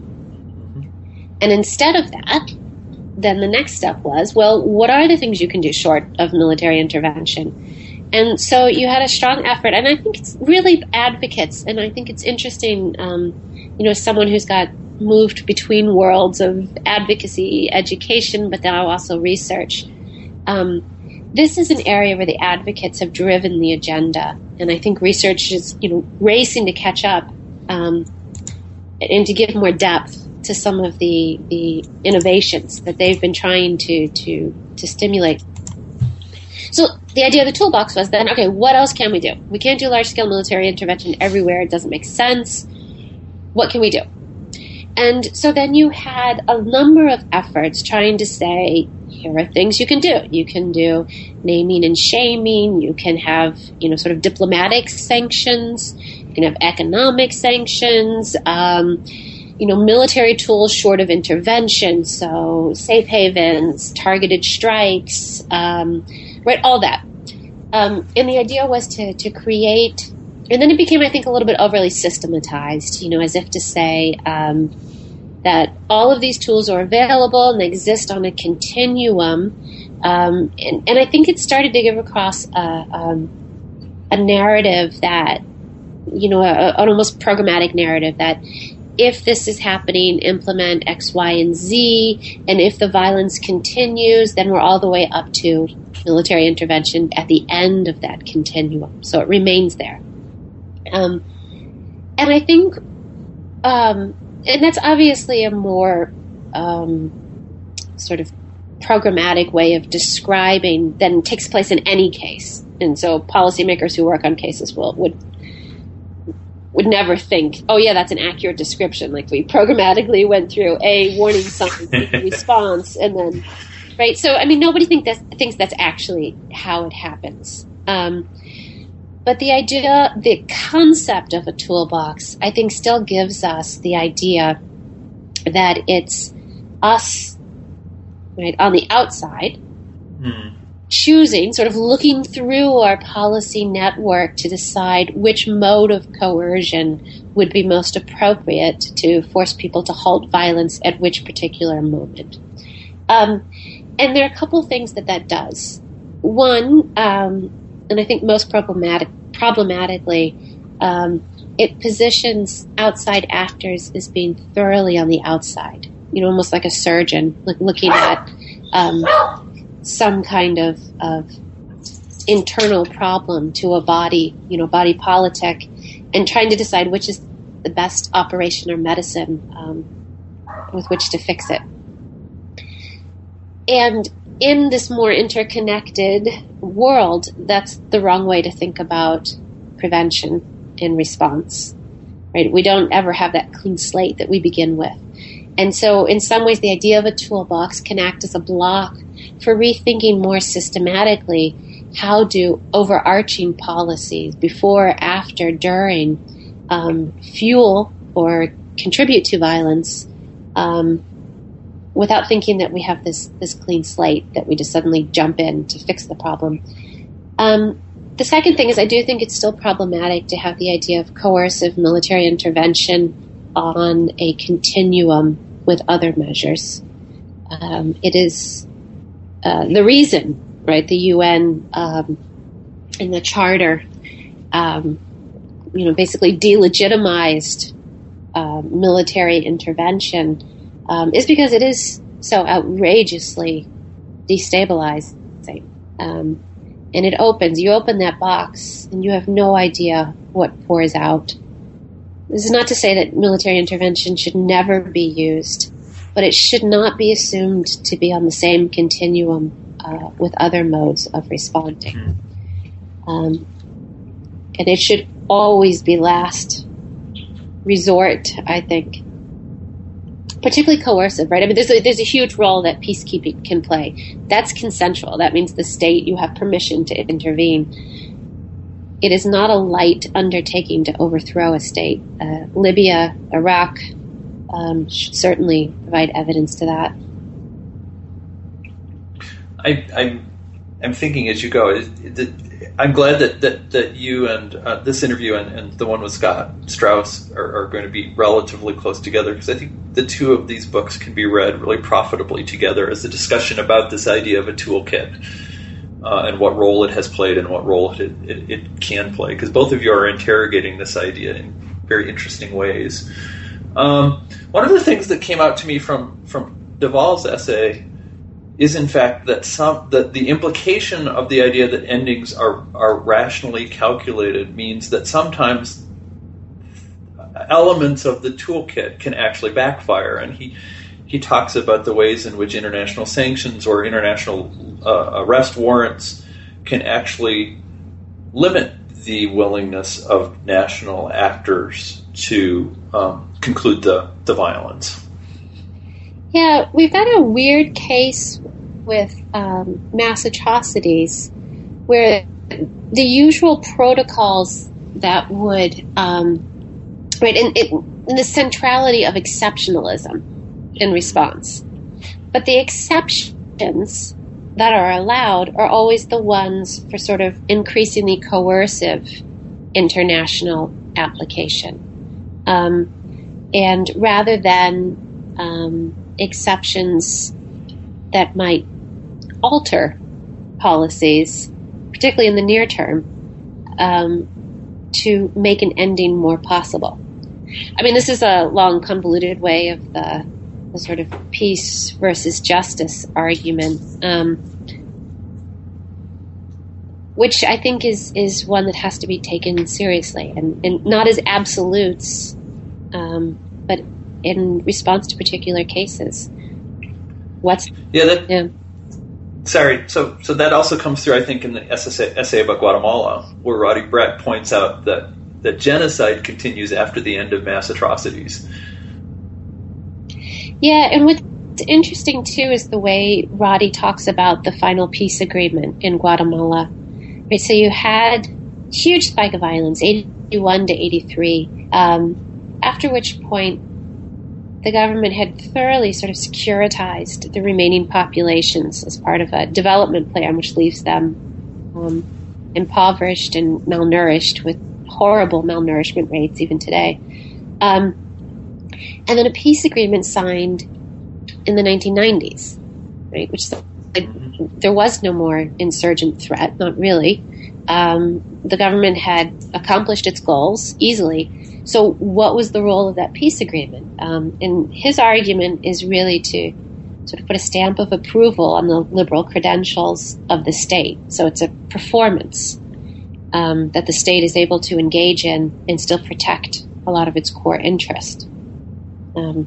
And instead of that, then the next step was, well, what are the things you can do short of military intervention? And so you had a strong effort, and I think it's really advocates, and I think it's interesting, um, you know, someone who's got moved between worlds of advocacy, education, but now also research. Um, this is an area where the advocates have driven the agenda, and I think research is, you know, racing to catch up um, and to give more depth to some of the the innovations that they've been trying to to to stimulate. So the idea of the toolbox was then, okay, what else can we do? We can't do large-scale military intervention everywhere. It doesn't make sense. What can we do? And so then you had a number of efforts trying to say, here are things you can do. You can do naming and shaming. You can have, you know, sort of diplomatic sanctions. You can have economic sanctions. Um, you know, military tools short of intervention. So safe havens, targeted strikes, um, right, all that. Um, and the idea was to, to create, and then it became, I think, a little bit overly systematized, you know, as if to say um, that all of these tools are available and they exist on a continuum. Um, and, and I think it started to give across a, um, a narrative that, you know, a, an almost programmatic narrative that if this is happening, implement X, Y, and Z, and if the violence continues, then we're all the way up to military intervention at the end of that continuum. So it remains there. Um, and I think, um, and that's obviously a more um, sort of programmatic way of describing than takes place in any case. And so policymakers who work on cases will would would never think, oh yeah, that's an accurate description. Like we programmatically went through a warning sign response and then, right? So, I mean, nobody think that's, thinks that's actually how it happens. Um, but the idea, the concept of a toolbox, I think still gives us the idea that it's us, right, on the outside, mm. choosing, sort of looking through our policy network to decide which mode of coercion would be most appropriate to force people to halt violence at which particular moment. Um, and there are a couple things that that does. One, um, and I think most problematic, problematically, um, it positions outside actors as being thoroughly on the outside, you know, almost like a surgeon, like looking at um, some kind of, of internal problem to a body, you know, body politic, and trying to decide which is the best operation or medicine um, with which to fix it. And in this more interconnected world, that's the wrong way to think about prevention and response, right? We don't ever have that clean slate that we begin with. And so in some ways, the idea of a toolbox can act as a block for rethinking more systematically how do overarching policies before, after, during um, fuel or contribute to violence um, without thinking that we have this, this clean slate that we just suddenly jump in to fix the problem. Um, the second thing is I do think it's still problematic to have the idea of coercive military intervention on a continuum with other measures. Um, it is uh, the reason, right, the U N um, in the Charter, um, you know, basically delegitimized uh, military intervention um, is because it is so outrageously destabilizing. Um, and it opens, you open that box and you have no idea what pours out. This is not to say that military intervention should never be used, but it should not be assumed to be on the same continuum uh, with other modes of responding. Um, and it should always be last resort, I think. Particularly coercive, right? I mean, there's a, there's a huge role that peacekeeping can play. That's consensual. That means the state, you have permission to intervene. It is not a light undertaking to overthrow a state. Uh, Libya, Iraq um, should certainly provide evidence to that. I, I I'm thinking as you go. It, it, I'm glad that, that, that you and uh, this interview and, and the one with Scott Strauss are, are going to be relatively close together, because I think the two of these books can be read really profitably together as a discussion about this idea of a toolkit uh, and what role it has played and what role it, it, it can play, because both of you are interrogating this idea in very interesting ways. Um, one of the things that came out to me from, from Duvall's essay is, in fact, that some that the implication of the idea that endings are, are rationally calculated means that sometimes elements of the toolkit can actually backfire. And he he talks about the ways in which international sanctions or international uh, arrest warrants can actually limit the willingness of national actors to um, conclude the, the violence. Yeah, we've got a weird case with um, mass atrocities where the usual protocols that would, um, right, in, in the centrality of exceptionalism in response. But the exceptions that are allowed are always the ones for sort of increasingly coercive international application. Um, and rather than um, exceptions that might alter policies, particularly in the near term, um, to make an ending more possible. I mean, this is a long, convoluted way of the, the sort of peace versus justice argument, um, which I think is, is one that has to be taken seriously, and, and not as absolutes, um, but in response to particular cases. What's yeah, that, yeah. Sorry, so so that also comes through, I think, in the essay, essay about Guatemala, where Roddy Brett points out that, that genocide continues after the end of mass atrocities. Yeah, and what's interesting, too, is the way Roddy talks about the final peace agreement in Guatemala. Right, so you had huge spike of violence, eighty-one to eighty-three, um, after which point the government had thoroughly sort of securitized the remaining populations as part of a development plan, which leaves them um, impoverished and malnourished, with horrible malnourishment rates even today. Um, and then a peace agreement signed in the nineteen nineties, right? Which there was no more insurgent threat, not really. Um, the government had accomplished its goals easily. So what was the role of that peace agreement? Um, and his argument is really to sort of put a stamp of approval on the liberal credentials of the state. So it's a performance um, that the state is able to engage in and still protect a lot of its core interest. Um,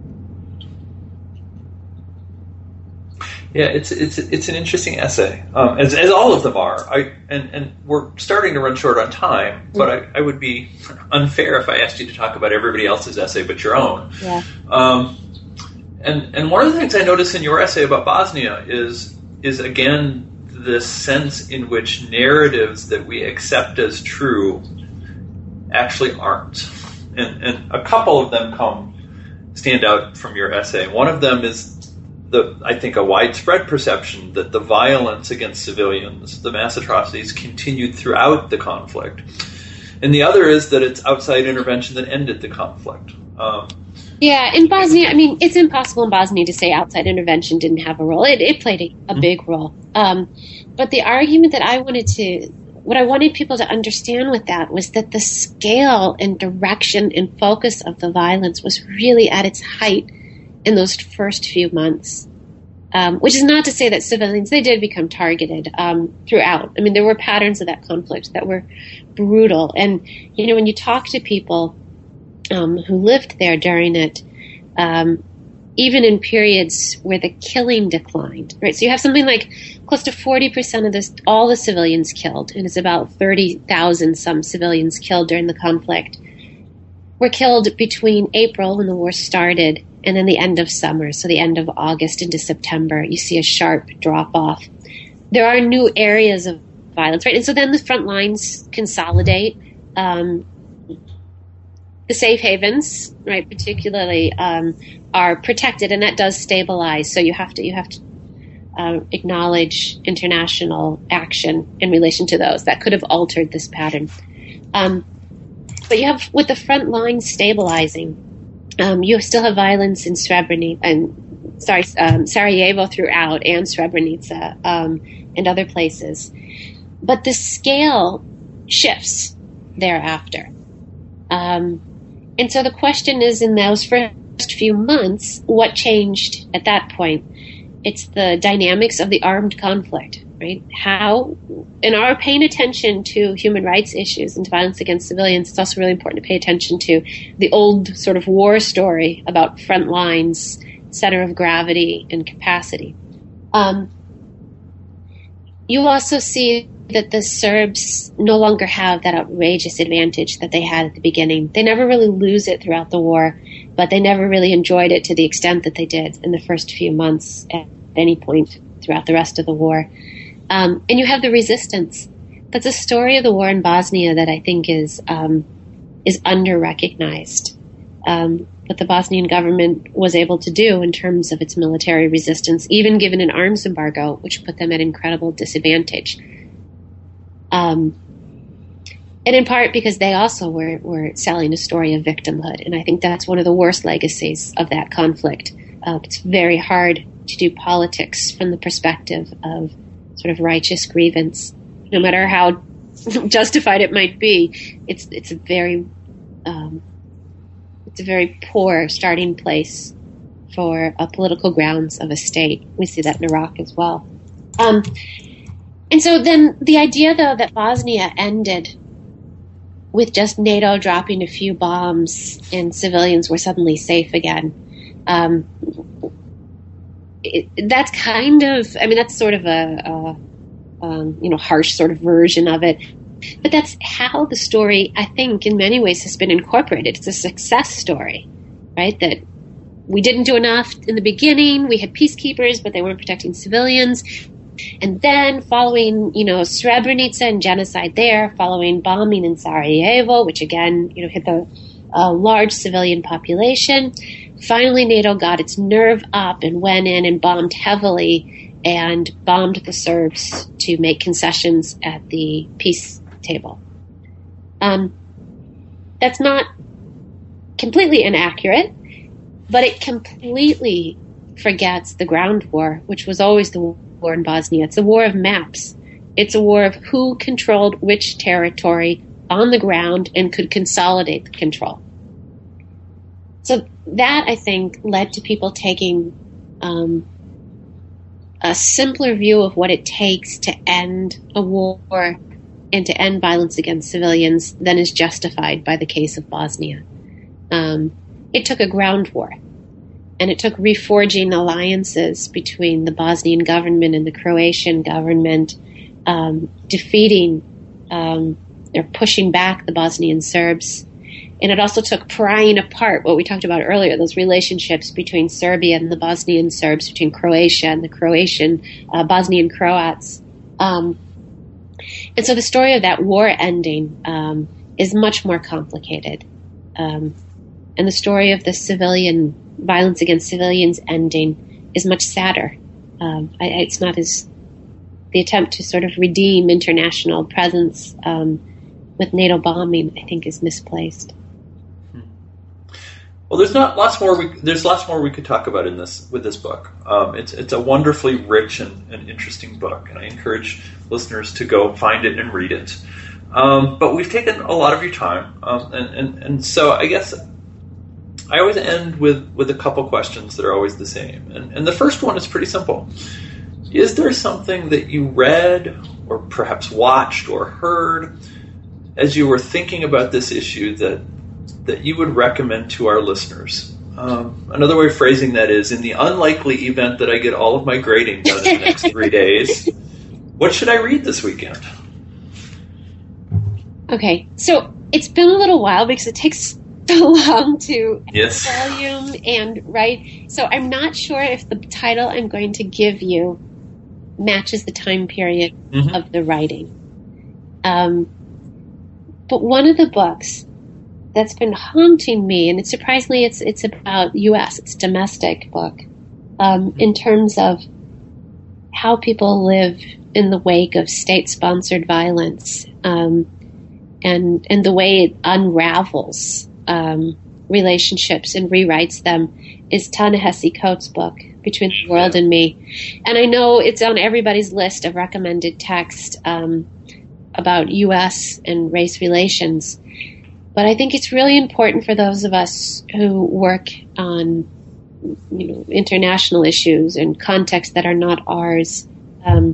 Yeah, it's it's it's an interesting essay, um, as as all of them are. I and, and we're starting to run short on time, but I, I would be unfair if I asked you to talk about everybody else's essay but your own. Yeah. Um, and and one of the things I noticed in your essay about Bosnia is is again this sense in which narratives that we accept as true actually aren't, and and a couple of them come stand out from your essay. One of them is the, I think, a widespread perception that the violence against civilians, the mass atrocities, continued throughout the conflict. And the other is that it's outside intervention that ended the conflict. Um, yeah, in Bosnia, I mean, it's impossible in Bosnia to say outside intervention didn't have a role. It, it played a, a mm-hmm. big role. Um, but the argument that I wanted to, what I wanted people to understand with that was that the scale and direction and focus of the violence was really at its height in those first few months, um, which is not to say that civilians, they did become targeted um, throughout. I mean, there were patterns of that conflict that were brutal. And, you know, when you talk to people um, who lived there during it, um, even in periods where the killing declined, right? So you have something like close to forty percent of this, all the civilians killed, and it's about thirty thousand some civilians killed during the conflict, were killed between April, when the war started, and then the end of summer, so the end of August into September. You see a sharp drop off. There are new areas of violence, right? And so then the front lines consolidate. Um, the safe havens, right, particularly, um, are protected, and that does stabilize. So you have to you have to uh, acknowledge international action in relation to those that could have altered this pattern. Um, but you have, with the front lines stabilizing, um, you still have violence in Srebrenica and sorry, um, Sarajevo throughout, and Srebrenica um, and other places. But the scale shifts thereafter. Um, and so the question is, in those first few months, what changed at that point? It's the dynamics of the armed conflict, right? How, in our paying attention to human rights issues and to violence against civilians, it's also really important to pay attention to the old sort of war story about front lines, center of gravity, and capacity. Um, you also see that the Serbs no longer have that outrageous advantage that they had at the beginning. They never really lose it throughout the war, but they never really enjoyed it to the extent that they did in the first few months at any point throughout the rest of the war. Um, and you have the resistance. That's a story of the war in Bosnia that I think is um, is under-recognized. Um, what the Bosnian government was able to do in terms of its military resistance, even given an arms embargo, which put them at incredible disadvantage. Um, and in part because they also were, were selling a story of victimhood. And I think that's one of the worst legacies of that conflict. Uh, it's very hard to do politics from the perspective of sort of righteous grievance. No matter how justified it might be, it's it's a very um, it's a very poor starting place for a political grounds of a state. We see that in Iraq as well. Um, And so then the idea, though, that Bosnia ended with just NATO dropping a few bombs and civilians were suddenly safe again, um, it, that's kind of, I mean, that's sort of a, a um, you know, harsh sort of version of it. But that's how the story, I think, in many ways has been incorporated. It's a success story, right? That we didn't do enough in the beginning. We had peacekeepers, but they weren't protecting civilians. And then following, you know, Srebrenica and genocide there, following bombing in Sarajevo, which again, you know, hit the uh, large civilian population. Finally, NATO got its nerve up and went in and bombed heavily and bombed the Serbs to make concessions at the peace table. Um, that's not completely inaccurate, but it completely forgets the ground war, which was always the war in Bosnia. It's a war of maps. It's a war of who controlled which territory on the ground and could consolidate the control. So that, I think, led to people taking um, a simpler view of what it takes to end a war and to end violence against civilians than is justified by the case of Bosnia. Um, it took a ground war. And it took reforging alliances between the Bosnian government and the Croatian government, um, defeating um, or pushing back the Bosnian Serbs. And it also took prying apart what we talked about earlier, those relationships between Serbia and the Bosnian Serbs, between Croatia and the Croatian, uh, Bosnian Croats. Um, and so the story of that war ending um, is much more complicated. Um, and the story of the civilian violence against civilians ending is much sadder. Um, I, it's not as the attempt to sort of redeem international presence um, with NATO bombing, I think, is misplaced. Well, there's not lots more. We, there's lots more we could talk about in this with this book. Um, it's it's a wonderfully rich and, and interesting book, and I encourage listeners to go find it and read it. Um, but we've taken a lot of your time, um, and, and and so I guess I always end with, with a couple questions that are always the same. And, and the first one is pretty simple. Is there something that you read or perhaps watched or heard as you were thinking about this issue that that you would recommend to our listeners? Um, another way of phrasing that is, in the unlikely event that I get all of my grading done in the next three days, what should I read this weekend? Okay, so it's been a little while because it takes so long to yes. volume and write. So I'm not sure if the title I'm going to give you matches the time period mm-hmm. of the writing. Um, but one of the books that's been haunting me, and it's surprisingly it's it's about U S, it's a domestic book, um, in terms of how people live in the wake of state-sponsored violence, um, and and the way it unravels um, relationships and rewrites them is Ta-Nehisi Coates' book, Between the World and Me. And I know it's on everybody's list of recommended text um, about U S and race relations. But I think it's really important for those of us who work on, you know, international issues and contexts that are not ours, um,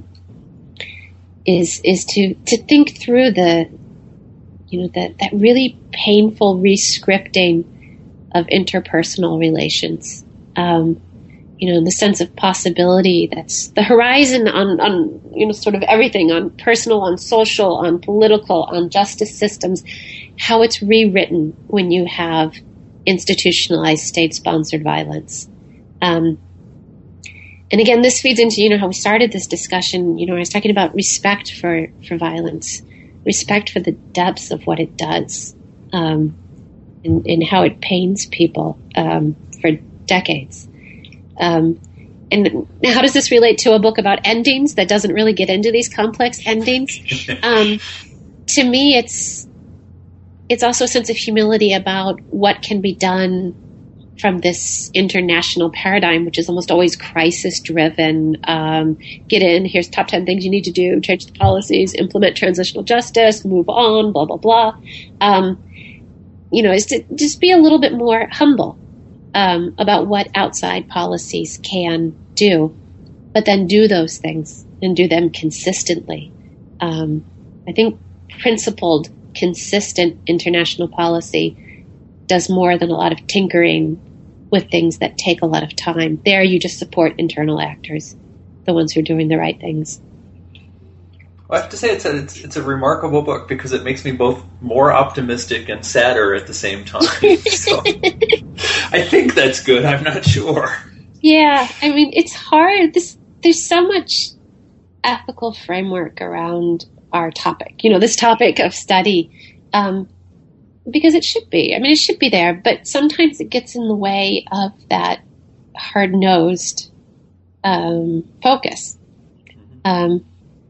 is is to, to think through the, you know, that that really painful rescripting of interpersonal relations. Um, you know, the sense of possibility that's the horizon on, on, you know, sort of everything, on personal, on social, on political, on justice systems, how it's rewritten when you have institutionalized state-sponsored violence. Um, and again, this feeds into, you know, how we started this discussion. You know, I was talking about respect for, for violence, respect for the depths of what it does, um, and, and how it pains people um, for decades. Um, and how does this relate to a book about endings that doesn't really get into these complex endings? Um, to me, it's it's also a sense of humility about what can be done from this international paradigm, which is almost always crisis-driven. Um, get in, here's top ten things you need to do, change the policies, implement transitional justice, move on, blah, blah, blah. Um, you know, is to just be a little bit more humble um, about what outside policies can do, but then do those things and do them consistently. Um, I think principled, consistent international policy does more than a lot of tinkering with things that take a lot of time. There you just support internal actors, the ones who are doing the right things. I have to say it's a, it's, it's a remarkable book because it makes me both more optimistic and sadder at the same time. So I think that's good. I'm not sure. Yeah, I mean, it's hard. This, there's so much ethical framework around our topic, you know, this topic of study, um, because it should be. I mean, it should be there, but sometimes it gets in the way of that hard-nosed um, focus. Um,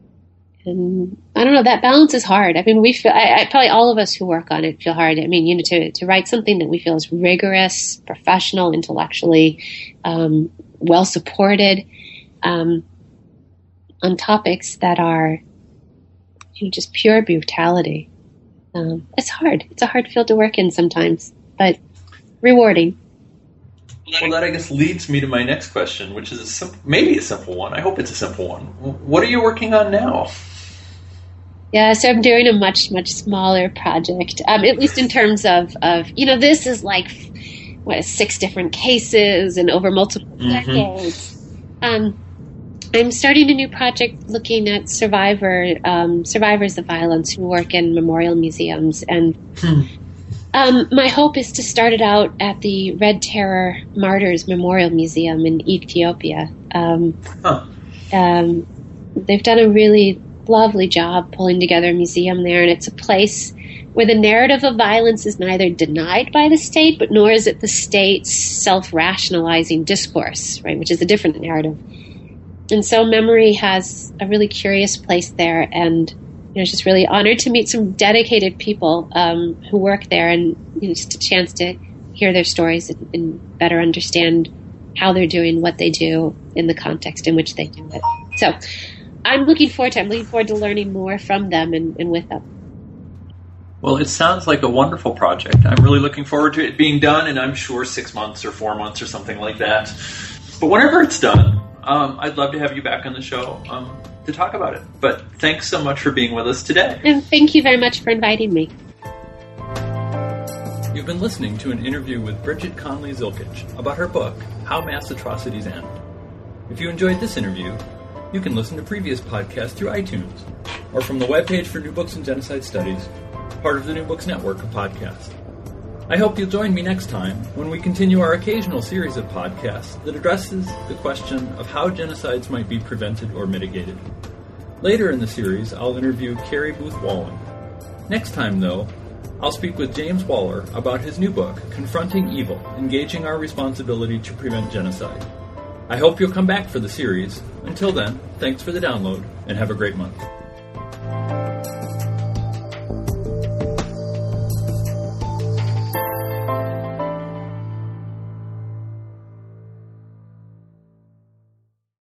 and I don't know, that balance is hard. I mean, we feel, I, I, probably all of us who work on it feel hard. I mean, you know, to, to write something that we feel is rigorous, professional, intellectually, um, well-supported, um, on topics that are, you know, just pure brutality. Um, it's hard. It's a hard field to work in sometimes, but rewarding. Well, that I guess leads me to my next question, which is a simple, maybe a simple one. I hope it's a simple one. What are you working on now? Yeah, so I'm doing a much, much smaller project, um, at least in terms of, of, you know, this is like, what, six different cases and over multiple mm-hmm. decades. Um, I'm starting a new project looking at survivor um, survivors of violence who work in memorial museums. And hmm. um, my hope is to start it out at the Red Terror Martyrs Memorial Museum in Ethiopia. Um, huh. um, they've done a really lovely job pulling together a museum there, and it's a place where the narrative of violence is neither denied by the state, but nor is it the state's self-rationalizing discourse, right, which is a different narrative. And so memory has a really curious place there, and you know, it's just really honored to meet some dedicated people um, who work there, and you know, just a chance to hear their stories and, and better understand how they're doing what they do in the context in which they do it. So I'm looking forward to I'm looking forward to learning more from them and, and with them. Well, it sounds like a wonderful project. I'm really looking forward to it being done, and I'm sure six months or four months or something like that. But whenever it's done, Um, I'd love to have you back on the show um, to talk about it. But thanks so much for being with us today. And thank you very much for inviting me. You've been listening to an interview with Bridget Conley Zilkich about her book, How Mass Atrocities End. If you enjoyed this interview, you can listen to previous podcasts through iTunes or from the webpage for New Books in Genocide Studies, part of the New Books Network of podcasts. I hope you'll join me next time when we continue our occasional series of podcasts that addresses the question of how genocides might be prevented or mitigated. Later in the series, I'll interview Carrie Booth Walling. Next time, though, I'll speak with James Waller about his new book, Confronting Evil, Engaging Our Responsibility to Prevent Genocide. I hope you'll come back for the series. Until then, thanks for the download, and have a great month.